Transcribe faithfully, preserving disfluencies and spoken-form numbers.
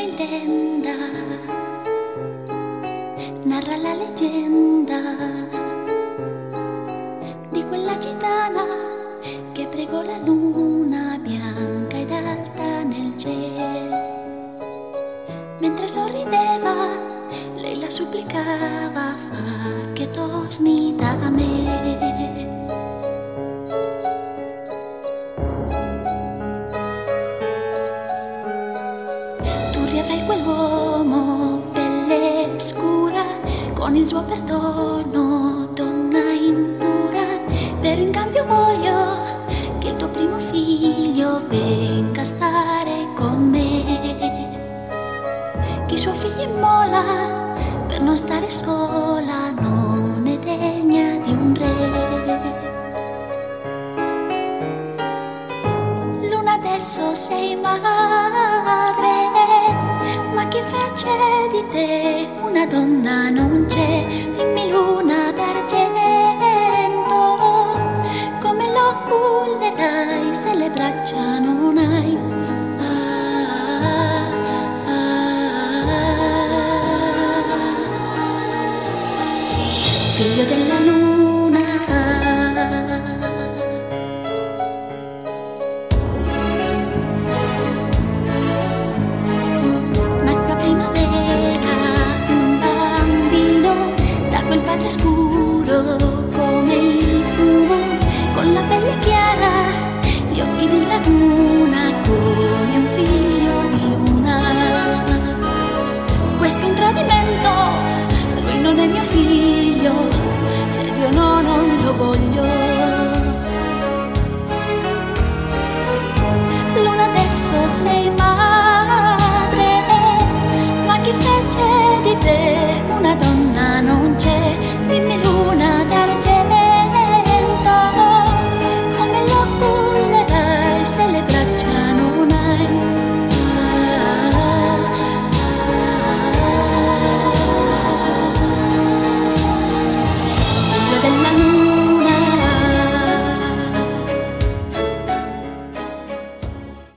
in tenda, narra la leggenda di quella gitana che pregò la luna bianca ed alta nel cielo. Mentre sorrideva, lei la supplicava, fa che torni da me. Riavrai quell'uomo, pelle scura, con il suo perdono, donna impura. Però in cambio voglio che il tuo primo figlio venga a stare con me. Chi suo figlio immola per non stare sola non è degna di un re. Luna, adesso sei madre, ma chi fece di te una donna non c'è. Dimmi, luna d'argento, come lo cullerai se le braccia non hai? Ah, ah, ah. Figlio della luna, padre scuro come il fumo, con la pelle chiara, gli occhi di laguna, come un figlio di luna. Questo è un tradimento, lui non è mio figlio ed io no, non lo voglio. Luna, adesso sei